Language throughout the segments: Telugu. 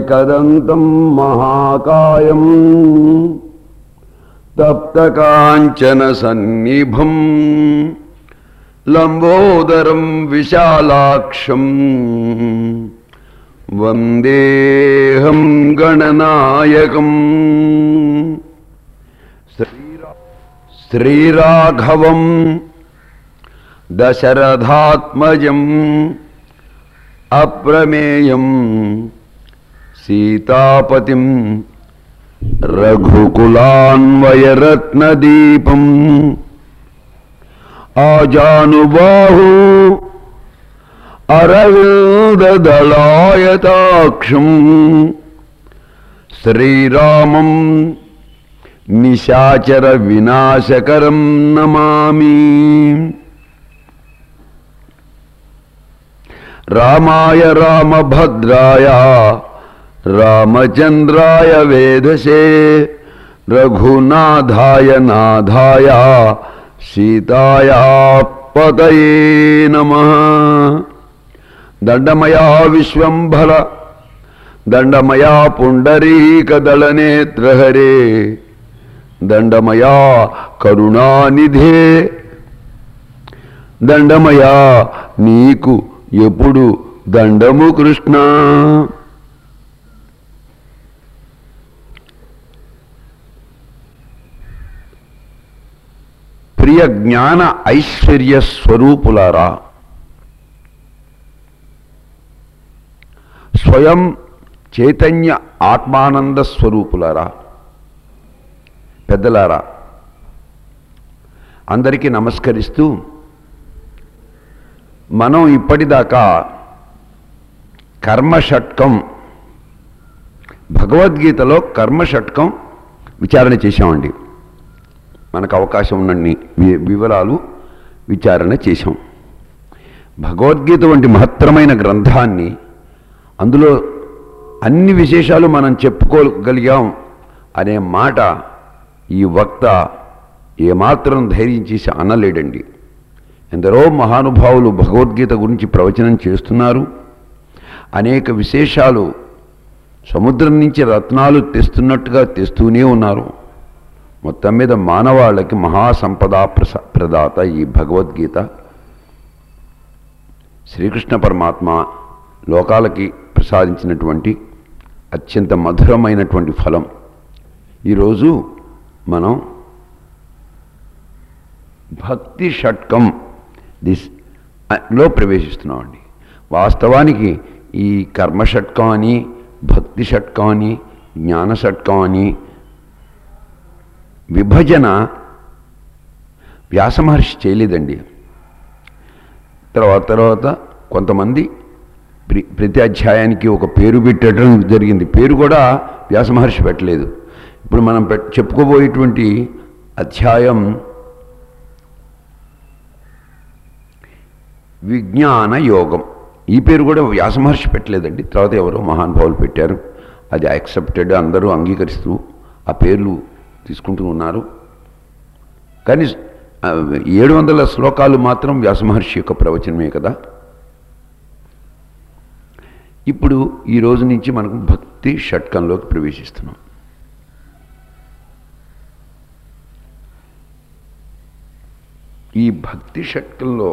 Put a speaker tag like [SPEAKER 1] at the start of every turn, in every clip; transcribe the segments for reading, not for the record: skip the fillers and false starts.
[SPEAKER 1] एकदन्तं महाकायं तप्तकाञ्चनसन्निभं लम्बोदरं विशालाक्षं वन्देऽहं गणनायकम् श्रीराघवं दशरथात्मजम् अप्रमेयं सीतापतिं रघुकुलान्वयरत्नदीपम् आजानुबाहु अरविन्ददलायताक्षं श्रीरामं निशाचर विनाशकरं नमामि। रामाय रामभद्राय रामचंद्राय वेधसे रघुनाथाय नाथाय सीताया पतये नमः। दंडमया विश्वंभर दंडमया पुंडरीकदलनेत्र हरे दंडमया करुणानिधे दंडमया नीकु ఎప్పుడు దండము కృష్ణ। ప్రియ జ్ఞాన ఐశ్వర్య స్వరూపులారా, స్వయం చైతన్య ఆత్మానంద స్వరూపులారా, పెద్దలారా, అందరికీ నమస్కరిస్తూ మనం ఇప్పటిదాకా కర్మషట్కం, భగవద్గీతలో కర్మషట్కం విచారణ చేశామండి. మనకు అవకాశం ఉన్నన్ని వివరాలు విచారణ చేశాం. భగవద్గీత వంటి మహత్తరమైన గ్రంథాన్ని, అందులో అన్ని విశేషాలు మనం చెప్పుకోగలిగాం అనే మాట ఈ వక్త ఏమాత్రం ధైర్యం చేసి అనలేడండి. ఎందరో మహానుభావులు భగవద్గీత గురించి ప్రవచనం చేస్తున్నారు. అనేక విశేషాలు సముద్రం నుంచి రత్నాలు తెస్తున్నట్టుగా తెస్తూనే ఉన్నారు. మొత్తం మీద మానవాళికి మహాసంపదా ప్రదాత ఈ భగవద్గీత. శ్రీకృష్ణ పరమాత్మ లోకాలకి ప్రసాదించినటువంటి అత్యంత మధురమైనటువంటి ఫలం. ఈరోజు మనం భక్తి షట్కం లో ప్రవేశిస్తున్నామండి. వాస్తవానికి ఈ కర్మ షట్కం అని, భక్తి షట్కం అని, జ్ఞాన షట్కం అని విభజన వ్యాసమహర్షి చేయలేదండి. తర్వాత కొంతమంది ప్రతి అధ్యాయానికి ఒక పేరు పెట్టడం జరిగింది. పేరు కూడా వ్యాసమహర్షి పెట్టలేదు. ఇప్పుడు మనం చెప్పుకోబోయేటువంటి అధ్యాయం విజ్ఞాన యోగం. ఈ పేరు కూడా వ్యాసమహర్షి పెట్టలేదండి, తర్వాత ఎవరో మహానుభావులు పెట్టారు. అది యాక్సెప్టెడ్, అందరూ అంగీకరిస్తూ ఆ పేర్లు తీసుకుంటూ ఉన్నారు. కానీ 700 శ్లోకాలు మాత్రం వ్యాసమహర్షి యొక్క ప్రవచనమే కదా. ఇప్పుడు ఈ రోజు నుంచి మనకు భక్తి షట్కంలోకి ప్రవేశిస్తున్నాం. ఈ భక్తి షట్కంలో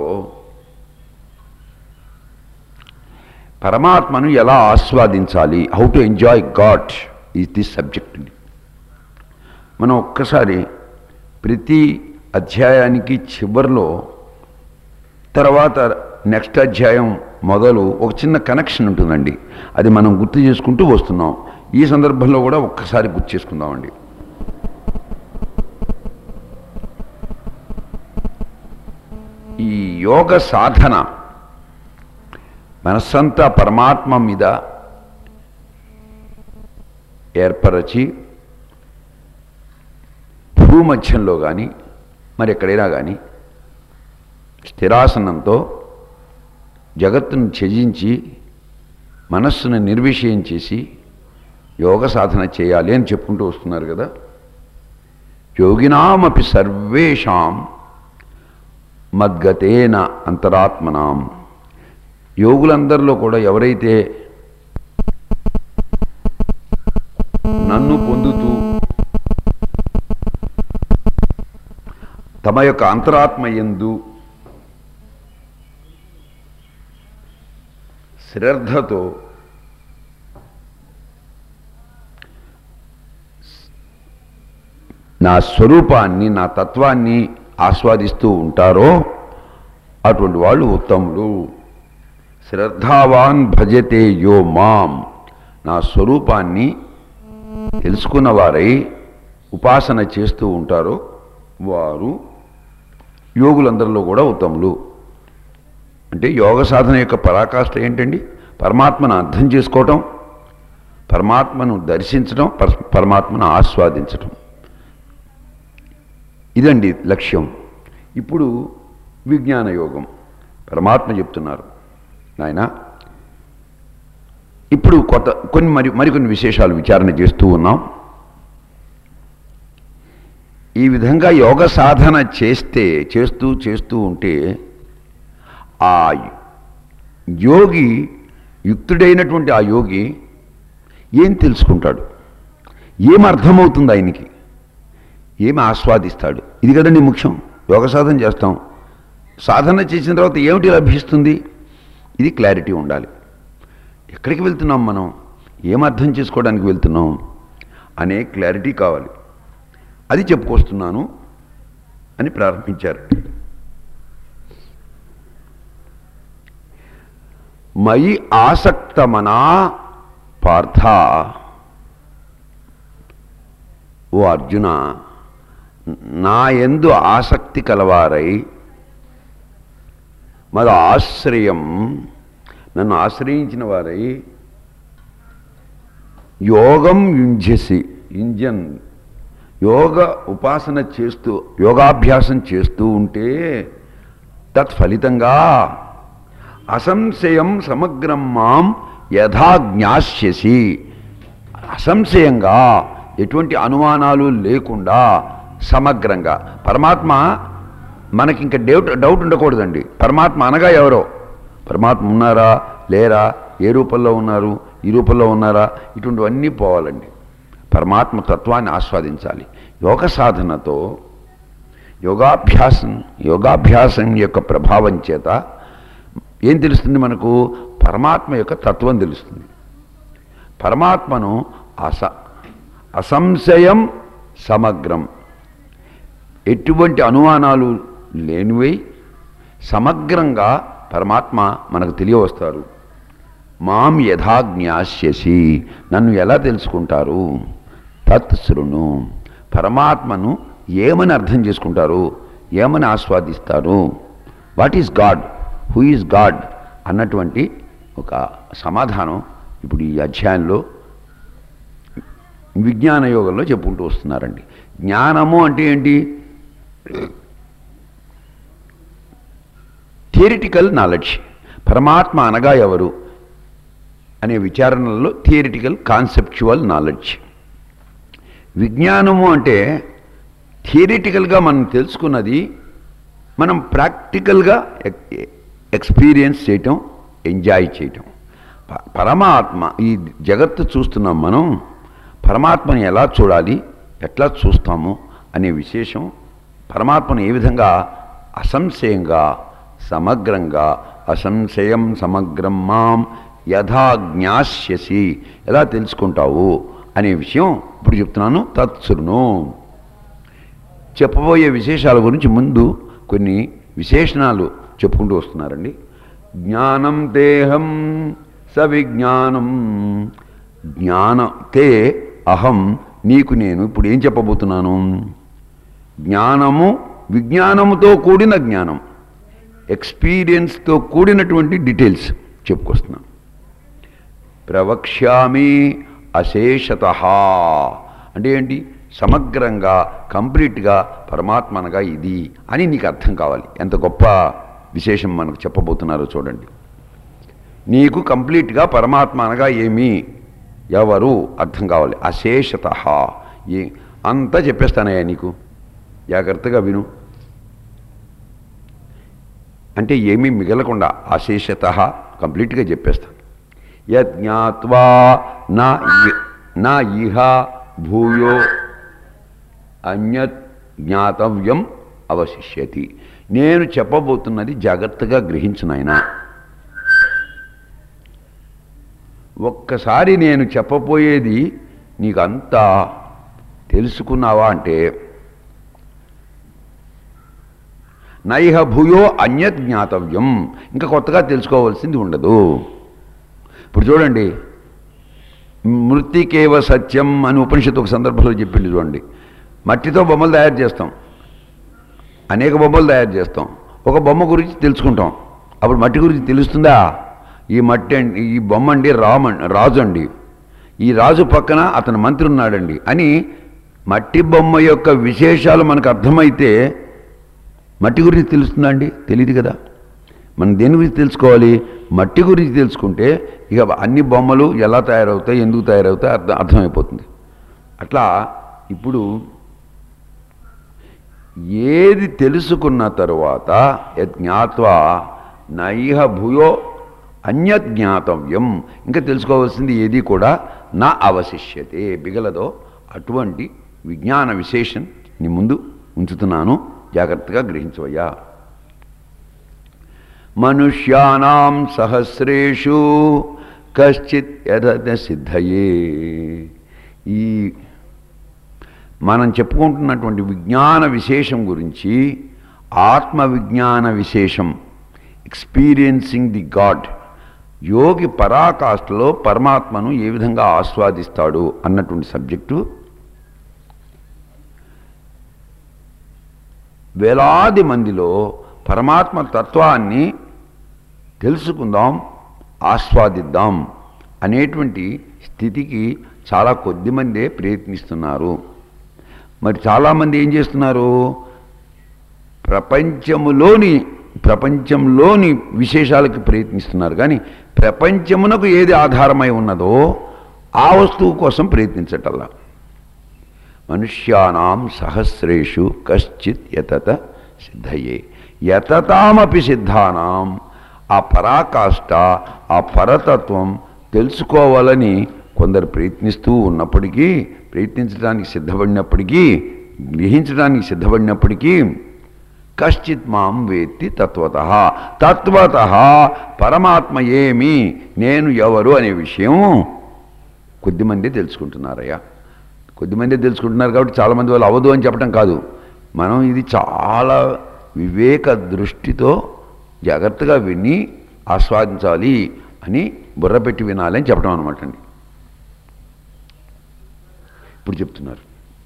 [SPEAKER 1] పరమాత్మను ఎలా ఆస్వాదించాలి, how to enjoy God is this subject. మనం ఒక్కసారి ప్రతి అధ్యాయానికి చివరిలో తర్వాత నెక్స్ట్ అధ్యాయం మొదలు ఒక చిన్న కనెక్షన్ ఉంటుందండి. అది మనం గుర్తు చేసుకుంటూ వస్తున్నాం. ఈ సందర్భంలో కూడా ఒక్కసారి గుర్తు చేసుకుందామండి. ఈ యోగ సాధన మనస్సంతా పరమాత్మ మీద ఏర్పరచి భూమధ్యంలో కానీ మరి ఎక్కడైనా కానీ స్థిరాసనంతో జగత్తును త్యజించి మనస్సును నిర్విషయం చేసి యోగ సాధన చేయాలి అని చెప్పుకుంటూ వస్తున్నారు కదా. యోగినామపి సర్వేషాం మద్గతేన అంతరాత్మనాం. యోగులందరిలో కూడా ఎవరైతే నన్ను పొందుతూ తమ యొక్క అంతరాత్మయందు శ్రద్ధతో నా స్వరూపాన్ని, నా తత్వాన్ని ఆస్వాదిస్తూ ఉంటారో అటువంటి వాళ్ళు ఉత్తములు. శ్రద్ధావాన్ భజతే యో మాం, నా స్వరూపాన్ని తెలుసుకున్నవారై ఉపాసన చేస్తూ ఉంటారో వారు యోగులందరిలో కూడా ఉత్తములు. అంటే యోగ సాధన యొక్క పరాకాష్ఠ ఏంటండి? పరమాత్మను అర్థం చేసుకోవటం, పరమాత్మను దర్శించడం, పరమాత్మను ఆస్వాదించటం. ఇదండి లక్ష్యం. ఇప్పుడు విజ్ఞాన యోగం. పరమాత్మ చెప్తున్నారు, నాయన ఇప్పుడు మరికొన్ని విశేషాలు విచారణ చేస్తూ ఉన్నాం. ఈ విధంగా యోగ సాధన చేస్తూ ఉంటే ఆ యోగి, యుక్తుడైనటువంటి ఆ యోగి ఏం తెలుసుకుంటాడు, ఏం అర్థమవుతుంది ఆయనకి, ఏమి ఆస్వాదిస్తాడు? ఇది కదండి ముఖ్యం. యోగ సాధన చేస్తాం, సాధన చేసిన తర్వాత ఏమిటి లభిస్తుంది? ఇది క్లారిటీ ఉండాలి. ఎక్కడికి వెళ్తున్నాం మనం, ఏం అర్థం చేసుకోవడానికి వెళ్తున్నాం అనే క్లారిటీ కావాలి. అది చెప్పుకొస్తున్నాను అని ప్రారంభించారు. మయి ఆసక్తమనా పార్థ, ఓ అర్జున, నా యందు ఆసక్తి కలవారై మద ఆశ్రయం, నన్ను ఆశ్రయించిన వారై యోగం యుంజన్, యోగ ఉపాసన చేస్తూ, యోగాభ్యాసం చేస్తూ ఉంటే తత్ఫలితంగా అసంశయం సమగ్రం మాం యథా జ్ఞాస్యసి, అసంశయంగా ఎటువంటి అనుమానాలు లేకుండా సమగ్రంగా. పరమాత్మ మనకింక డౌట్ ఉండకూడదండి. పరమాత్మ అనగా ఎవరో, పరమాత్మ ఉన్నారా లేరా, ఏ రూపంలో ఉన్నారు, ఈ రూపంలో ఉన్నారా, ఇటువంటివన్నీ పోవాలండి. పరమాత్మ తత్వాన్ని ఆస్వాదించాలి. యోగ సాధనతో యోగాభ్యాసం యొక్క ప్రభావం చేత ఏం తెలుస్తుంది మనకు? పరమాత్మ యొక్క తత్వం తెలుస్తుంది. పరమాత్మను అసంశయం సమగ్రం, ఎటువంటి అనుమానాలు లేనివై సమగ్రంగా పరమాత్మ మనకు తెలియవస్తారు. మాం యథా జ్ఞాస్యసి, నన్ను ఎలా తెలుసుకుంటారు? తత్ శృణు, పరమాత్మను ఏమని అర్థం చేసుకుంటారు, ఏమని ఆస్వాదిస్తారు? What is God, who is God అన్నటువంటి ఒక సమాధానం ఇప్పుడు ఈ అధ్యాయంలో విజ్ఞాన యోగంలో చెప్పుకుంటూ వస్తున్నారండి. జ్ఞానము అంటే ఏంటి? Theoretical knowledge. పరమాత్మ అనగా ఎవరు అనే విచారణలో థియరిటికల్ కాన్సెప్చువల్ నాలెడ్జ్. విజ్ఞానము అంటే థియరిటికల్గా మనం తెలుసుకున్నది మనం ప్రాక్టికల్గా ఎక్స్పీరియన్స్ చేయటం, ఎంజాయ్ చేయటం. పరమాత్మ, ఈ జగత్తు చూస్తున్నాం మనం, పరమాత్మని ఎలా చూడాలి, ఎట్లా చూస్తాము అనే విశేషం, పరమాత్మను ఏ విధంగా అసంశయంగా సమగ్రంగా, అసంశయం సమగ్రం మాం యథా జ్ఞాస్యసి, ఎలా తెలుసుకుంటావు అనే విషయం ఇప్పుడు చెప్తున్నాను. తత్శృణు. చెప్పబోయే విశేషాల గురించి ముందు కొన్ని విశేషణాలు చెప్పుకుంటూ వస్తున్నారండి. జ్ఞానం దేహం సవిజ్ఞానం, జ్ఞానతే అహం, నీకు నేను. ఇప్పుడు ఏం చెప్పబోతున్నాను? జ్ఞానము, విజ్ఞానముతో కూడిన జ్ఞానం, ఎక్స్పీరియన్స్తో కూడినటువంటి డీటెయిల్స్ చెప్పుకొస్తున్నాను. ప్రవక్ష్యామి అశేషతః అంటే ఏంటి? సమగ్రంగా, కంప్లీట్గా పరమాత్మ అనగా ఇది అని నీకు అర్థం కావాలి. ఎంత గొప్ప విశేషం మనకు చెప్పబోతున్నారో చూడండి. నీకు కంప్లీట్గా పరమాత్మ అనగా ఏమి, ఎవరు అర్థం కావాలి. అశేషతః, అంతా చెప్పేస్తానయ్యా నీకు, జాగ్రత్తగా విను. అంటే ఏమీ మిగలకుండా అశేషతః కంప్లీట్గా చెప్పేస్తాను. యజ్ఞాత్వా నా ఇహ భూయో అన్యత్ జ్ఞాతవ్యం అవశిష్యతి. నేను చెప్పబోతున్నది జాగ్రత్తగా గ్రహించు నాయనా. ఒక్కసారి నేను చెప్పబోయేది నీకు అంతా తెలుసుకున్నావా అంటే నైహ భూయో అన్యత్ జ్ఞాతవ్యం, ఇంకా కొత్తగా తెలుసుకోవాల్సింది ఉండదు. ఇప్పుడు చూడండి, మృత్తికేవ సత్యం అని ఉపనిషత్తు ఒక సందర్భంలో చెప్పింది. చూడండి, మట్టితో బొమ్మలు తయారు చేస్తాం, అనేక బొమ్మలు తయారు చేస్తాం. ఒక బొమ్మ గురించి తెలుసుకుంటాం, అప్పుడు మట్టి గురించి తెలుస్తుందా? ఈ మట్టి అండి, ఈ బొమ్మ అండి రాజు అండి, ఈ రాజు పక్కన అతను మంత్రి ఉన్నాడండి అని మట్టి బొమ్మ యొక్క విశేషాలు మనకు అర్థమైతే మట్టి గురించి తెలుస్తుందా అండి? తెలియదు కదా. మనం దేని గురించి తెలుసుకోవాలి? మట్టి గురించి తెలుసుకుంటే ఇక అన్ని బొమ్మలు ఎలా తయారవుతాయి, ఎందుకు తయారవుతాయి అర్థమైపోతుంది. అట్లా ఇప్పుడు ఏది తెలుసుకున్న తరువాత యజ్ఞాత్వా నైహ భూయో అన్యత్ జ్ఞాతవ్యం, ఇంకా తెలుసుకోవాల్సింది ఏది కూడా నా అవశిష్యతే, మిగలదో అటువంటి విజ్ఞాన విశేషం నీ ముందు ఉంచుతున్నాను, జాగ్రత్తగా గ్రహించవయ్యా. మనుష్యానాం సహస్రేషు కశ్చిత్ యథ సిద్ధయే. ఈ మనం చెప్పుకుంటున్నటువంటి విజ్ఞాన విశేషం గురించి, ఆత్మ విజ్ఞాన విశేషం, ఎక్స్పీరియన్సింగ్ ది గాడ్, యోగి పరాకాష్ఠలో పరమాత్మను ఏ విధంగా ఆస్వాదిస్తాడు అన్నటువంటి సబ్జెక్టు వేలాది మందిలో పరమాత్మ తత్వాన్ని తెలుసుకుందాం, ఆస్వాదిద్దాం అనేటువంటి స్థితికి చాలా కొద్ది మందే ప్రయత్నిస్తున్నారు. మరి చాలామంది ఏం చేస్తున్నారు? ప్రపంచంలోని విశేషాలకి ప్రయత్నిస్తున్నారు, కానీ ప్రపంచమునకు ఏది ఆధారమై ఉన్నదో ఆ వస్తువు కోసం ప్రయత్నించటల్లా. మనుష్యానాం సహస్రేషు కశ్చిత్ యతత సిద్ధయే. యతతామపి సిద్ధానాం, ఆ పరాకాష్ఠ, ఆ పరతత్వం తెలుసుకోవాలని కొందరు ప్రయత్నిస్తూ ఉన్నప్పటికీ, ప్రయత్నించడానికి సిద్ధపడినప్పటికీ, గ్రహించడానికి సిద్ధపడినప్పటికీ కశ్చిత్ మాం వేత్తి తత్వతః, తత్వతః పరమాత్మ ఏమి, నేను ఎవరు అనే విషయం కొద్దిమంది తెలుసుకుంటున్నారయ్యా. కొద్దిమంది తెలుసుకుంటున్నారు కాబట్టి చాలామంది వాళ్ళు అవ్వదు అని చెప్పడం కాదు. మనం ఇది చాలా వివేక దృష్టితో జాగ్రత్తగా విని ఆస్వాదించాలి అని బుర్రపెట్టి వినాలి అని చెప్పడం అనమాట అండి. ఇప్పుడు చెప్తున్నారు,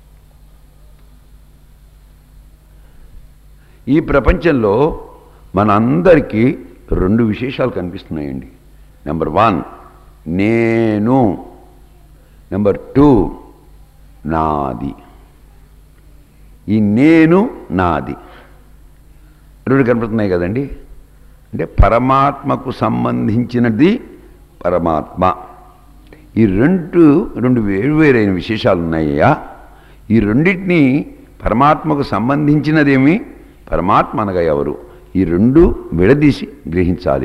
[SPEAKER 1] ఈ ప్రపంచంలో మనందరికీ రెండు విశేషాలు కనిపిస్తున్నాయండి. నెంబర్ 1 నేను, నెంబర్ 2 నాది. ఈ నేను నాది రెండు కనపడుతున్నాయి కదండి. అంటే పరమాత్మకు సంబంధించినది పరమాత్మ. ఈ రెండు వేరువేరైన విశేషాలు ఉన్నాయ్యా. ఈ రెండింటినీ పరమాత్మకు సంబంధించినదేమి, పరమాత్మ అనగా ఎవరు, ఈ రెండు విడదీసి గ్రహించాలి.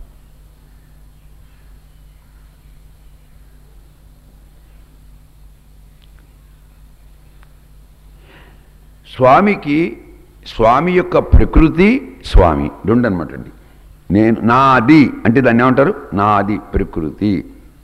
[SPEAKER 1] స్వామి యొక్క ప్రకృతి స్వామి రెండు అనమాట అండి. నేను నాది అంటే దాన్ని ఏమంటారు? నాది ప్రకృతి,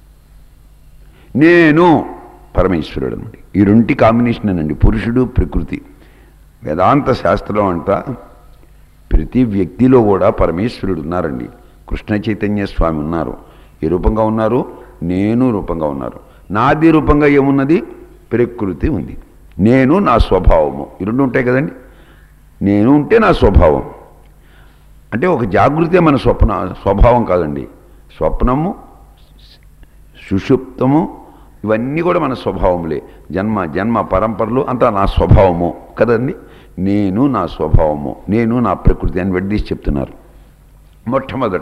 [SPEAKER 1] నేను పరమేశ్వరుడు అనమాట. ఈ రెంటి కాంబినేషన్ అండి పురుషుడు ప్రకృతి. వేదాంత శాస్త్రం అంట ప్రతి వ్యక్తిలో కూడా పరమేశ్వరుడు ఉన్నారండి. కృష్ణ చైతన్య స్వామి ఉన్నారు, ఏ రూపంగా ఉన్నారు? నేను రూపంగా ఉన్నారు. నాది రూపంగా ఏమున్నది? ప్రకృతి ఉంది. నేను నా స్వభావము, ఈ రెండు ఉంటాయి కదండి. నేను ఉంటే నా స్వభావం, అంటే ఒక జాగృతే మన స్వభావం కాదండి. స్వప్నము, సుషుప్తము ఇవన్నీ కూడా మన స్వభావములే. జన్మ పరంపరలు అంతా నా స్వభావము కదండి. నేను నా స్వభావము, నేను నా ప్రకృతి అని విడదీసి చెప్తున్నారు. మొట్టమొదట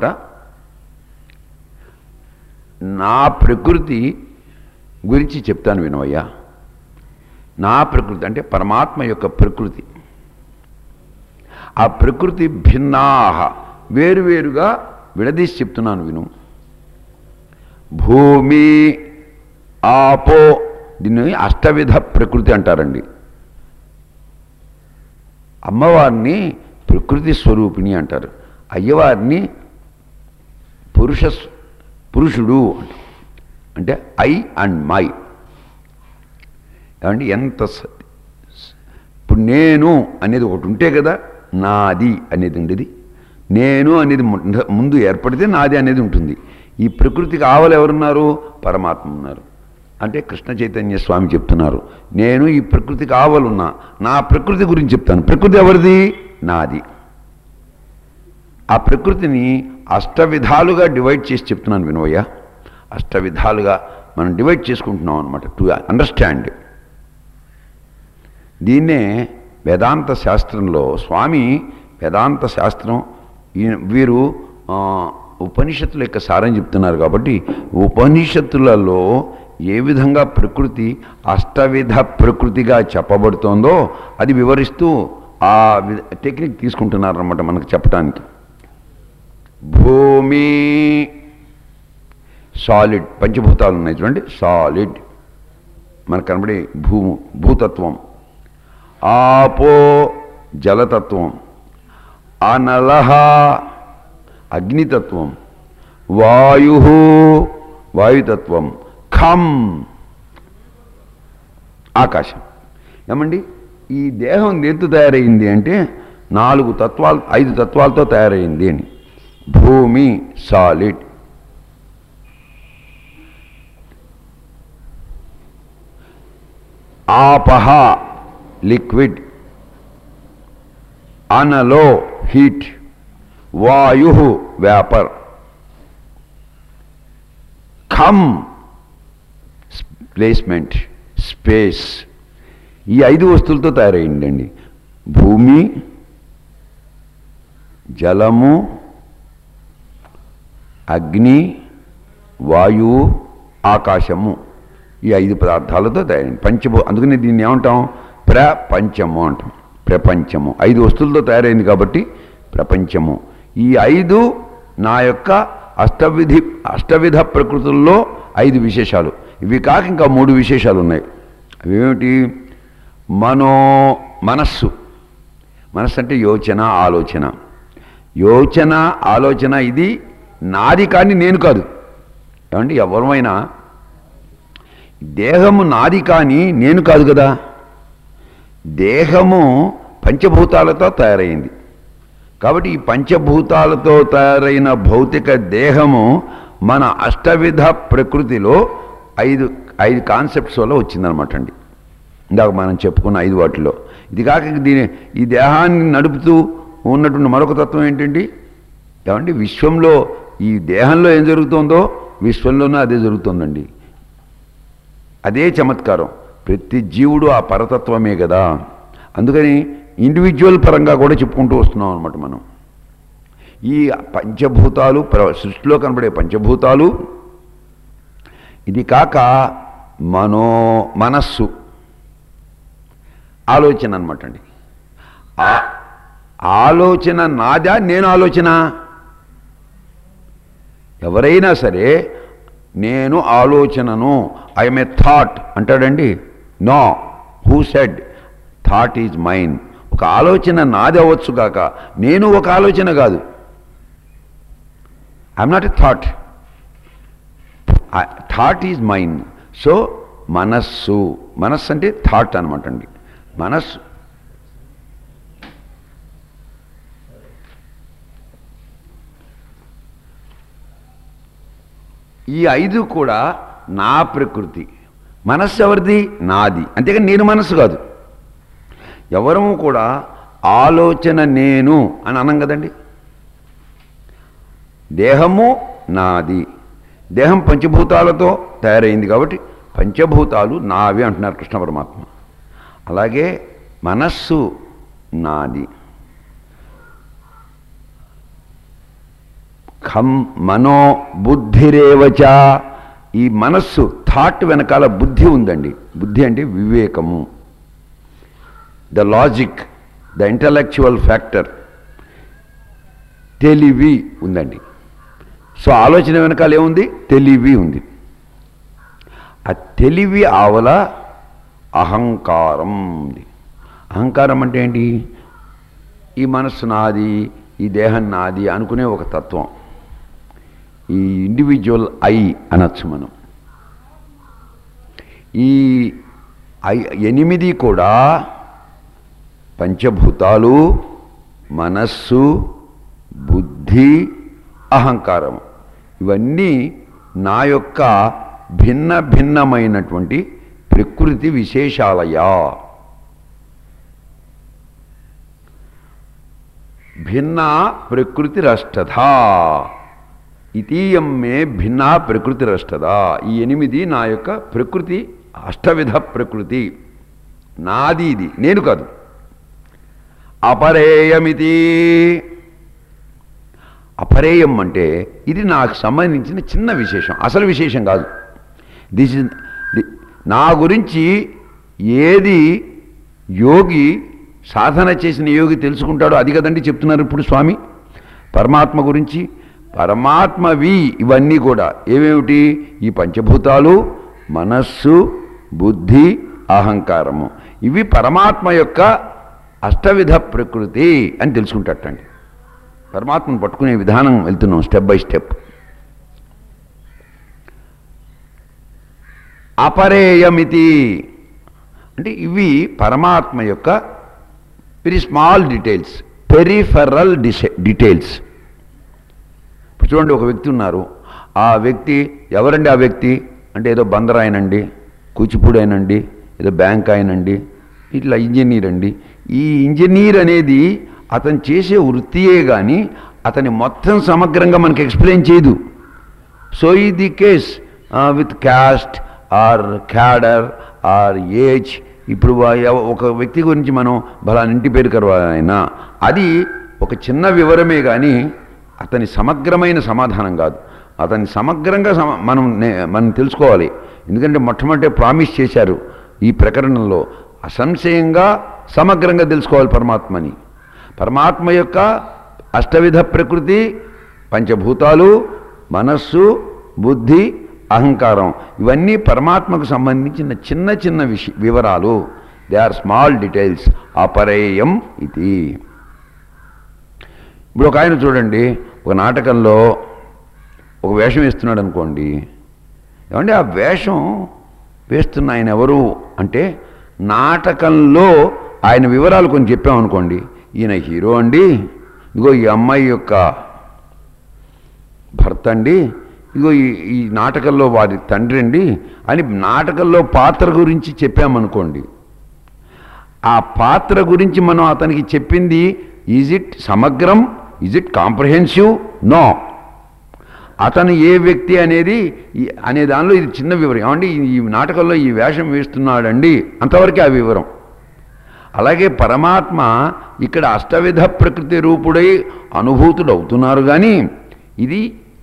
[SPEAKER 1] నా ప్రకృతి గురించి చెప్తాను వినవయ్యా. నా ప్రకృతి అంటే పరమాత్మ యొక్క ప్రకృతి. ఆ ప్రకృతి భిన్నాహ, వేరువేరుగా విడదీసి చెప్తున్నాను విను. భూమి, ఆపో దీన్ని అష్టవిధ ప్రకృతి అంటారండి. అమ్మవారిని ప్రకృతి స్వరూపిణి అంటారు, అయ్యవారిని పురుషుడు అంటే ఐ అండ్ మై. ఏమంటే ఎంత ఇప్పుడు నేను అనేది ఒకటి ఉంటే కదా నాది అనేది ఉండేది. నేను అనేది ముందు ఏర్పడితే నాది అనేది ఉంటుంది. ఈ ప్రకృతికి ఆవలు ఎవరున్నారు? పరమాత్మ ఉన్నారు. అంటే కృష్ణ చైతన్య స్వామి చెప్తున్నారు, నేను ఈ ప్రకృతికి ఆవలున్నా, నా ప్రకృతి గురించి చెప్తాను. ప్రకృతి ఎవరిది? నాది. ఆ ప్రకృతిని అష్టవిధాలుగా డివైడ్ చేసి చెప్తున్నాను వినవయ్య. అష్టవిధాలుగా మనం డివైడ్ చేసుకుంటున్నాం అనమాట, టు అండర్స్టాండ్. దీన్నే వేదాంత శాస్త్రంలో స్వామి వేదాంత శాస్త్రం వీరు ఉపనిషత్తుల యొక్క సారం చెప్తున్నారు. కాబట్టి ఉపనిషత్తులలో ఏ విధంగా ప్రకృతి అష్టవిధ ప్రకృతిగా చెప్పబడుతోందో అది వివరిస్తూ ఆ టెక్నిక్ తీసుకుంటున్నారన్నమాట మనకు చెప్పడానికి. భూమి సాలిడ్, పంచభూతాలు ఉన్నాయి చూడండి, సాలిడ్ మనకు కనబడే భూతత్వం. ఆపో జలతత్వం, అనలహ అగ్నితత్వం, వాయు వాయుతత్వం, ఖం ఆకాశం. ఏమండి ఈ దేహం దేంతో తయారైంది అంటే 4 తత్వాలు 5 తత్వాలతో తయారైంది అని. భూమి సాలిడ్, ఆపహ లిక్విడ్, అనలో హీట్, వాయు వేపర్, ఖం ప్లేస్మెంట్ స్పేస్. ఈ 5 వస్తువులతో తయారైందండి. భూమి, జలము, అగ్ని, వాయువు, ఆకాశము. ఈ 5 పదార్థాలతో తయారైంది అందుకని దీన్ని ఏమంటాం? ప్రపంచము అంటాం. ప్రపంచము 5 వస్తువులతో తయారైంది కాబట్టి ప్రపంచము. ఈ 5 నా యొక్క అష్టవిధ ప్రకృతుల్లో 5 విశేషాలు. ఇవి కాక ఇంకా 3 విశేషాలు ఉన్నాయి. అవేమిటి? మనస్సు. మనస్సు అంటే యోచన, ఆలోచన. యోచన, ఆలోచన ఇది నాది కానీ నేను కాదు. ఏమండి ఎవరమైనా దేహము నాది కానీ నేను కాదు కదా. దేహము పంచభూతాలతో తయారైంది కాబట్టి ఈ పంచభూతాలతో తయారైన భౌతిక దేహము మన అష్టవిధ ప్రకృతిలో 5 కాన్సెప్ట్స్ వల్ల వచ్చిందనమాట అండి. ఇందాక మనం చెప్పుకున్న 5 వాటిలో ఇది కాక ఈ దేహాన్ని నడుపుతూ ఉన్నటువంటి మరొక తత్వం ఏంటండి? ఏమండి విశ్వంలో ఈ దేహంలో ఏం జరుగుతుందో విశ్వంలోనూ అదే జరుగుతుందండి. అదే చమత్కారం. ప్రతి జీవుడు ఆ పరతత్వమే కదా. అందుకని ఇండివిజువల్ పరంగా కూడా చెప్పుకుంటూ వస్తున్నాం అనమాట మనం. ఈ పంచభూతాలు సృష్టిలో కనబడే పంచభూతాలు, ఇది కాక మనస్సు, ఆలోచన అనమాట అండి. ఆలోచన నాదా నేను ఆలోచన? ఎవరైనా సరే నేను ఆలోచనను ఐఎమ్ ఏ థాట్ అంటాడండి. No, who said thought is mine. ఒక ఆలోచన నాది అవ్వచ్చు కాక నేను ఒక ఆలోచన కాదు. I'm not a thought, thought is mine. So మనస్సు అంటే థాట్ అనమాట అండి. మనస్సు ఈ 5 కూడా నా ప్రకృతి. మనస్సు ఎవరిది? నాది. అంతేకాని నేను మనస్సు కాదు. ఎవరము కూడా ఆలోచన నేను అని అనం కదండి. దేహము నాది. దేహం పంచభూతాలతో తయారైంది కాబట్టి పంచభూతాలు నావి అంటున్నారు కృష్ణ పరమాత్మ. అలాగే మనస్సు నాది. మనో బుద్ధిరేవచ. ఈ మనస్సు థాట్ వెనకాల బుద్ధి ఉందండి. బుద్ధి అంటే వివేకము, the logic, the intellectual factor, తెలివి ఉందండి. సో ఆలోచన వెనకాల ఏముంది? తెలివి ఉంది. ఆ తెలివి ఆవల అహంకారం. అహంకారం అంటే ఏంటి? ఈ మనస్సు నాది, ఈ దేహం నాది అనుకునే ఒక తత్వం. ఈ ఇండివిజువల్ ఐ అనొచ్చు మనం. ఈ 8 కూడా పంచభూతాలు, మనస్సు, బుద్ధి, అహంకారం, ఇవన్నీ నా యొక్క భిన్న భిన్నమైనటువంటి ప్రకృతి విశేషాలయా. భిన్నా ప్రకృతిరష్టధా ఇతీయం మే భిన్నా ప్రకృతిరష్టధా. ఈ 8 నా యొక్క ప్రకృతి, అష్టవిధ ప్రకృతి. నాది, ఇది నేను కాదు. అపరేయమితి. అపరేయం అంటే ఇది నాకు సంబంధించిన చిన్న విశేషం, అసలు విశేషం కాదు. నా గురించి ఏది యోగి, సాధన చేసిన యోగి తెలుసుకుంటాడో అది కదండి చెప్తున్నారు ఇప్పుడు స్వామి. పరమాత్మ గురించి, పరమాత్మవి ఇవన్నీ కూడా ఏమేమిటి? ఈ పంచభూతాలు, మనస్సు, బుద్ధి, అహంకారము, ఇవి పరమాత్మ యొక్క అష్టవిధ ప్రకృతి అని తెలుసుకుంటాటండి. పరమాత్మను పట్టుకునే విధానం వెళ్తున్నాం స్టెప్ బై స్టెప్. అపరేయమితి అంటే ఇవి పరమాత్మ యొక్క very small details, peripheral details. ఇప్పుడు చూడండి, ఒక వ్యక్తి ఉన్నారు. ఆ వ్యక్తి ఎవరండి? ఆ వ్యక్తి అంటే ఏదో బందర్ ఆయనండి, కూచిపూడి ఆయనండి, ఏదో బ్యాంక్ ఆయనండి, ఇట్లా ఇంజనీర్ అండి. ఈ ఇంజనీర్ అనేది అతను చేసే వృత్తియే కానీ అతని మొత్తం సమగ్రంగా మనకి ఎక్స్ప్లెయిన్ చేయదు. సో ఈ the case with caste or cadre or age. ఇప్పుడు ఒక వ్యక్తి గురించి మనం బలాని ఇంటి పేరు కరవాలైనా అది ఒక చిన్న వివరమే కానీ అతని సమగ్రమైన సమాధానం కాదు. అతన్ని సమగ్రంగా మనం తెలుసుకోవాలి. ఎందుకంటే మొట్టమొదటి ప్రామిస్ చేశారు ఈ ప్రకరణంలో, అసంశయంగా సమగ్రంగా తెలుసుకోవాలి పరమాత్మని. పరమాత్మ యొక్క అష్టవిధ ప్రకృతి, పంచభూతాలు, మనస్సు, బుద్ధి, అహంకారం, ఇవన్నీ పరమాత్మకు సంబంధించిన చిన్న చిన్న వివరాలు. They are small details. అపరేయం ఇది. ఇప్పుడు ఒక ఆయన చూడండి, ఒక నాటకంలో ఒక వేషం వేస్తున్నాడు అనుకోండి. ఏమంటే ఆ వేషం వేస్తున్న ఆయన ఎవరు అంటే నాటకంలో ఆయన వివరాలు కొన్ని చెప్పామనుకోండి. ఈయన హీరో అండి, ఇగో ఈ అమ్మాయి యొక్క భర్త అండి, ఇగో ఈ నాటకంలో వారి తండ్రి అండి అని నాటకంలో పాత్ర గురించి చెప్పామనుకోండి. ఆ పాత్ర గురించి మనం అతనికి చెప్పింది ఈజ్ ఇట్ సమగ్రం, ఈజ్ ఇట్ కాంప్రహెన్సివ్? నో. అతను ఏ వ్యక్తి అనేది అనే దానిలో ఇది చిన్న వివరం. ఏమండి ఈ నాటకంలో ఈ వేషం వేస్తున్నాడండి, అంతవరకే ఆ వివరం. అలాగే పరమాత్మ ఇక్కడ అష్టవిధ ప్రకృతి రూపుడై అనుభూతుడు అవుతున్నారు. కానీ ఇది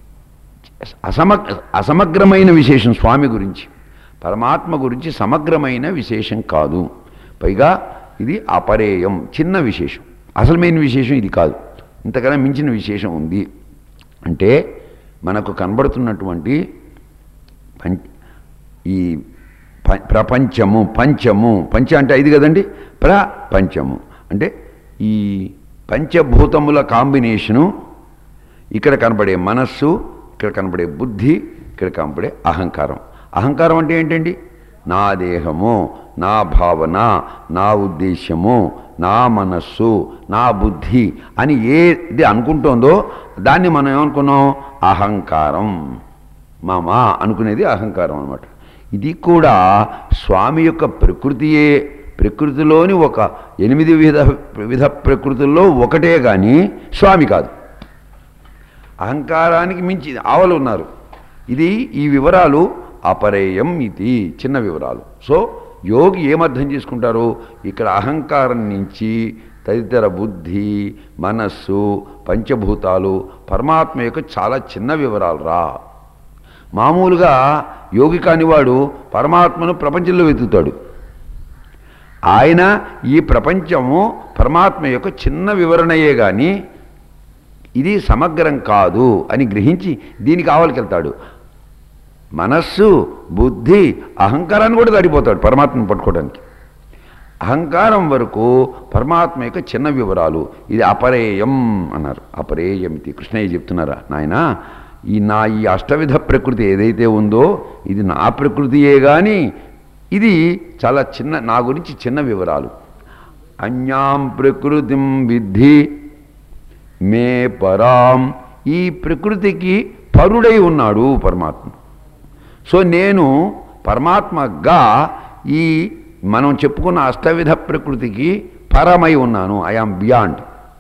[SPEAKER 1] అసమగ్రమైన విశేషం. స్వామి గురించి, పరమాత్మ గురించి సమగ్రమైన విశేషం కాదు. పైగా ఇది అపరేయం, చిన్న విశేషం. అసలమైన విశేషం ఇది కాదు. ఇంతకన్నా మించిన విశేషం ఉంది. అంటే మనకు కనబడుతున్నటువంటి ఈ ప్రపంచము, పంచ అంటే 5 కదండి, ప్రపంచము అంటే ఈ పంచభూతముల కాంబినేషను. ఇక్కడ కనబడే మనస్సు, ఇక్కడ కనబడే బుద్ధి, ఇక్కడ కనబడే అహంకారం. అహంకారం అంటే ఏంటండి? నా దేహము, నా భావన, నా ఉద్దేశ్యము, నా మనస్సు, నా బుద్ధి అని ఏది అనుకుంటుందో దాన్ని మనం ఏమనుకున్నాం? అహంకారం. మామా అనుకునేది అహంకారం అన్నమాట. ఇది కూడా స్వామి యొక్క ప్రకృతియే. ప్రకృతిలోని ఒక 8 విధ ప్రకృతుల్లో ఒకటే కానీ స్వామి కాదు. అహంకారానికి మించి ఆవలు ఉన్నారు. ఇది ఈ వివరాలు అపరేయం ఇది, చిన్న వివరాలు. సో యోగి ఏమర్థం చేసుకుంటారు? ఇక్కడ అహంకారం నుంచి తదితర బుద్ధి, మనస్సు, పంచభూతాలు పరమాత్మ యొక్క చాలా చిన్న వివరాలు రా. మామూలుగా యోగి కానివాడు పరమాత్మను ప్రపంచంలో వెతుకుతాడు. ఆయన ఈ ప్రపంచము పరమాత్మ యొక్క చిన్న వివరణయే కానీ ఇది సమగ్రం కాదు అని గ్రహించి దీనికి ఆవలికెళ్తాడు. మనస్సు, బుద్ధి, అహంకారాన్ని కూడా దాటిపోతాడు పరమాత్మను పట్టుకోవడానికి. అహంకారం వరకు పరమాత్మ యొక్క చిన్న వివరాలు. ఇది అపరేయం అన్నారు. అపరేయం ఇది కృష్ణయ్య చెప్తున్నారా, నాయన ఈ అష్టవిధ ప్రకృతి ఏదైతే ఉందో ఇది నా ప్రకృతియే కానీ ఇది చాలా చిన్న, నా గురించి చిన్న వివరాలు. అన్యాం ప్రకృతిం విద్ధి మే పరాం. ఈ ప్రకృతికి పరుడై ఉన్నాడు పరమాత్మ. సో నేను పరమాత్మగా ఈ మనం చెప్పుకున్న అష్టవిధ ప్రకృతికి పరమై ఉన్నాను. I am beyond.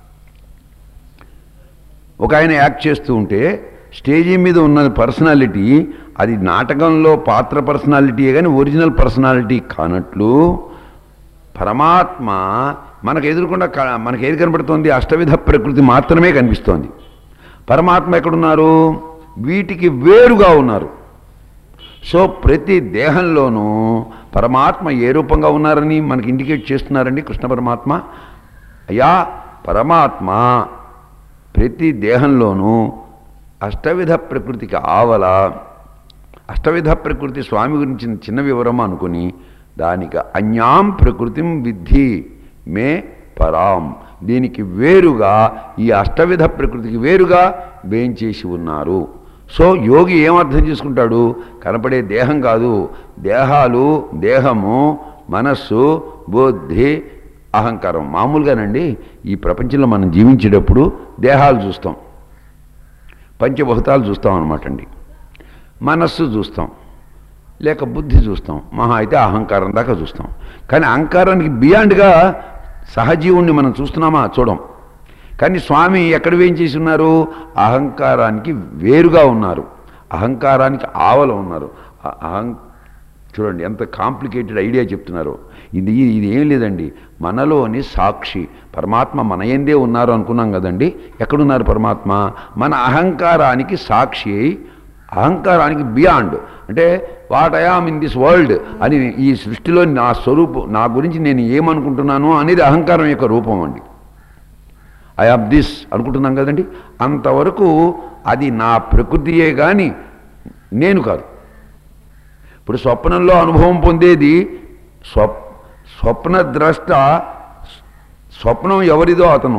[SPEAKER 1] ఒక ఆయన యాక్ట్ చేస్తూ ఉంటే స్టేజీ మీద ఉన్న పర్సనాలిటీ అది నాటకంలో పాత్ర పర్సనాలిటీయే కానీ ఒరిజినల్ పర్సనాలిటీ కానట్లు పరమాత్మ మనకు ఎదురుకుండా మనకు ఏది కనబడుతోంది? అష్టవిధ ప్రకృతి మాత్రమే కనిపిస్తోంది. పరమాత్మ ఎక్కడున్నారు? వీటికి వేరుగా ఉన్నారు. సో ప్రతి దేహంలోనూ పరమాత్మ ఏ రూపంగా ఉన్నారని మనకి ఇండికేట్ చేస్తున్నారండి కృష్ణ పరమాత్మ. అయ్యా పరమాత్మ ప్రతి దేహంలోనూ అష్టవిధ ప్రకృతికి ఆవల. అష్టవిధ ప్రకృతి స్వామి గురించి చిన్న వివరం అనుకుని దానికి అన్యాం ప్రకృతిం విద్ధి మే పరాం. దీనికి వేరుగా ఈ అష్టవిధ ప్రకృతికి వేరుగా వేంచేసి ఉన్నారు. సో యోగి ఏమర్థం చేసుకుంటాడు? కనపడే దేహం కాదు, దేహాలు, దేహము, మనస్సు, బుద్ధి, అహంకారం. మామూలుగానండి ఈ ప్రపంచంలో మనం జీవించేటప్పుడు దేహాలు చూస్తాం, పంచభూతాలు చూస్తాం అనమాట అండి. మనస్సు చూస్తాం, లేక బుద్ధి చూస్తాం, మహా అయితే అహంకారం దాకా చూస్తాం. కానీ అహంకారానికి బియాండ్గా సహజీవుణ్ణి మనం చూస్తున్నామా? చూడం. కానీ స్వామి ఎక్కడ వేయించేసి ఉన్నారు? అహంకారానికి వేరుగా ఉన్నారు, అహంకారానికి ఆవల ఉన్నారు. చూడండి ఎంత కాంప్లికేటెడ్ ఐడియా చెప్తున్నారు. ఇది ఏం లేదండి, మనలోని సాక్షి పరమాత్మ మన యందే ఉన్నారు అనుకున్నాం కదండి. ఎక్కడున్నారు పరమాత్మ? మన అహంకారానికి సాక్షి అయి అహంకారానికి బియాండ్. అంటే what I am in this world అని, ఈ సృష్టిలో నా స్వరూపం, నా గురించి నేను ఏమనుకుంటున్నాను అనేది అహంకారం యొక్క రూపం అండి. ఐ ఆమ్ దిస్ అనుకుంటున్నాం కదండి. అంతవరకు అది నా ప్రకృతియే కానీ నేను కాదు. ఇప్పుడు స్వప్నంలో అనుభవం పొందేది స్వప్నద్రష్ట. స్వప్నం ఎవరిదో అతను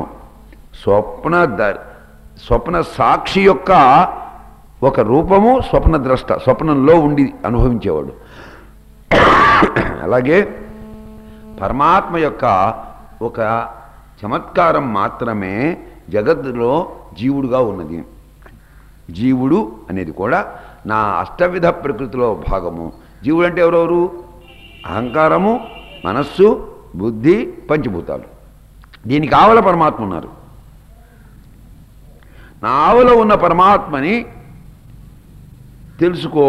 [SPEAKER 1] స్వప్న సాక్షి యొక్క ఒక రూపము స్వప్నద్రష్ట, స్వప్నంలో ఉండి అనుభవించేవాడు. అలాగే పరమాత్మ యొక్క ఒక చమత్కారం మాత్రమే జగత్తులో జీవుడుగా ఉన్నది. జీవుడు అనేది కూడా నా అష్టవిధ ప్రకృతిలో భాగము. జీవుడు అంటే ఎవరెవరు? అహంకారము, మనస్సు, బుద్ధి, పంచభూతాలు. దీనికి ఆవల పరమాత్మ ఉన్నారు. నా ఆవల ఉన్న పరమాత్మని తెలుసుకో.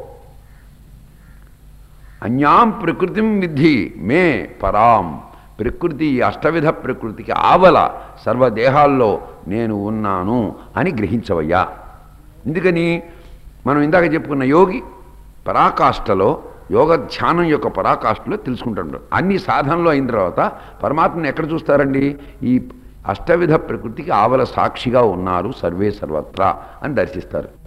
[SPEAKER 1] అన్యాం ప్రకృతిం విద్ధి మే పరాం. ప్రకృతి, అష్టవిధ ప్రకృతికి ఆవల సర్వదేహాల్లో నేను ఉన్నాను అని గ్రహించవయ్యా. ఎందుకని? మనం ఇందాక చెప్పుకున్న యోగి పరాకాష్ఠలో, యోగ ధ్యానం యొక్క పరాకాష్ఠలో తెలుసుకుంటాడు. అన్ని సాధనలు అయిన తర్వాత పరమాత్మను ఎక్కడ చూస్తారండి? ఈ అష్టవిధ ప్రకృతికి ఆవల సాక్షిగా ఉన్నారు సర్వే సర్వత్రా అని దర్శిస్తారు.